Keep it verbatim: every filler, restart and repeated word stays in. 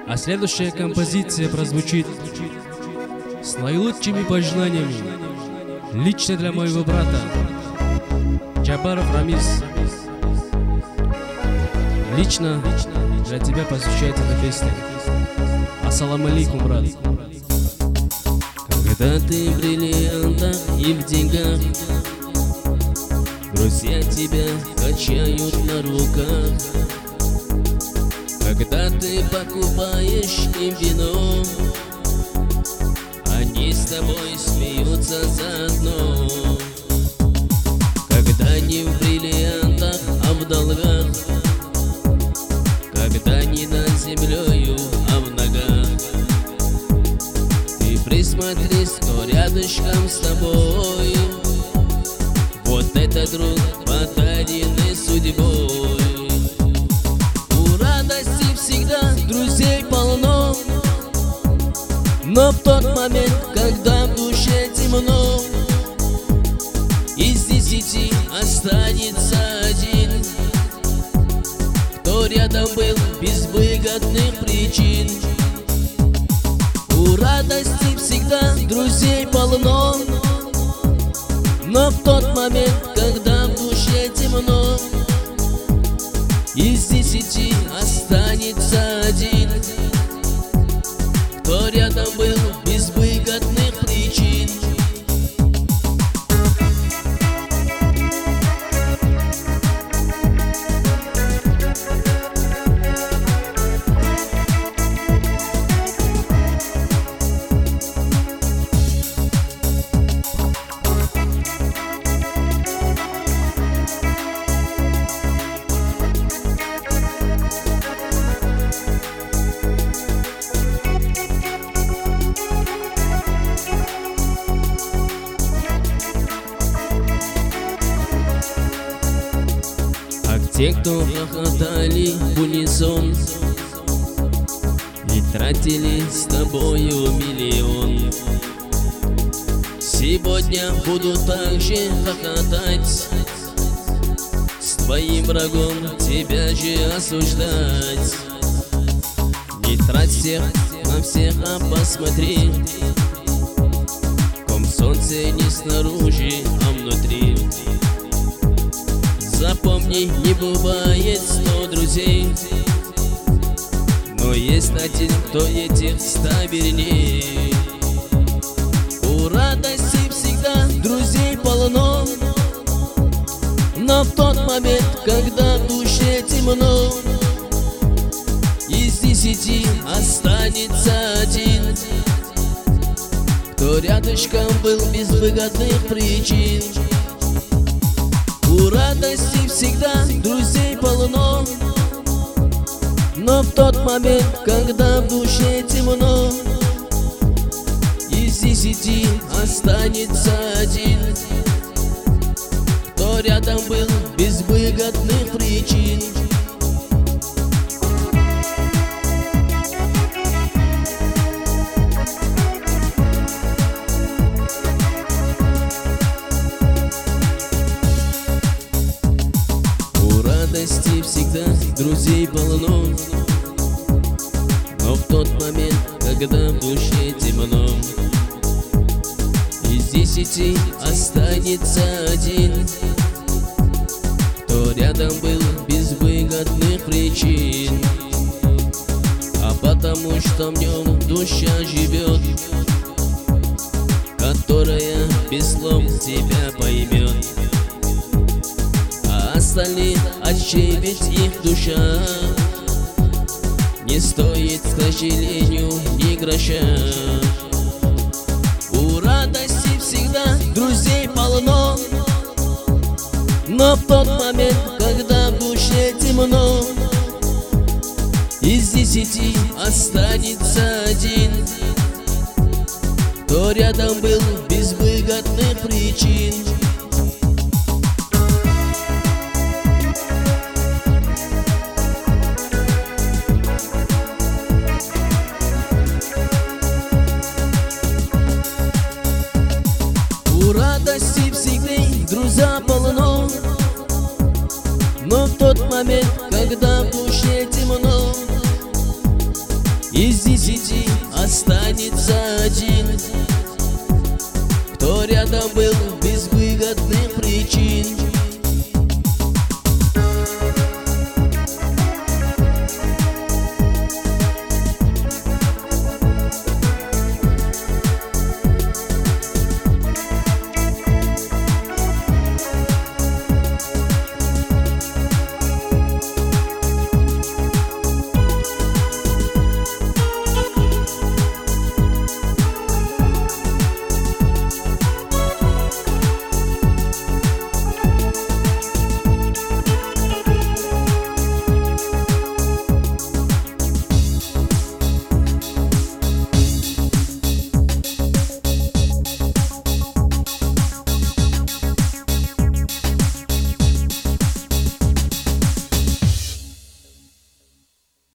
А следующая композиция прозвучит с наилучшими пожеланиями лично для моего брата Джабаров Рамис. Лично для тебя посвящается эта песня. Ассаламу алейкум, брат. Когда ты в бриллиантах и в деньгах, друзья тебя качают на руках. Когда ты покупаешь им вино, они с тобой смеются заодно. Когда не в бриллиантах, а в долгах, когда не над землею, а в ногах, ты присмотрись, кто рядышком с тобой. Вот это друг, подаренный судьбой. У радости всегда друзей полно, но в тот момент, когда в душе темно, из десяти останется один, кто рядом был без выгодных причин. У радости всегда друзей полно, но в тот момент, когда в душе темно, из десяти останется один, кто рядом был без выгодных причин. Те, кто хохотали в унисон и тратили с тобою миллион, сегодня буду также хохотать, с твоим врагом тебя же осуждать. Не трать всех на всех, а посмотри, в ком солнце не снаружи, а внутри. Запомни, не бывает сто друзей, но есть один, кто этих ста верней. У радости всегда друзей полно, но в тот момент, когда в душе темно, из десяти останется один, кто рядышком был без выгодных причин. У радости всегда друзей полно, но в тот момент, когда в душе темно, из десяти останется один, кто рядом был без выгодных причин. Всегда друзей полно, но в тот момент, когда в душе темно, из десяти останется один, кто рядом был без выгодных причин. А потому что в нем душа живет, которая без слов тебя поймет. Остальные отчебить их душа не стоит, к сожалению, ни гроша. У радости всегда друзей полно, но в тот момент, когда в душе темно, из десяти останется один, кто рядом был без выгодных причин. У радости всегда друзья полно, но в тот момент, когда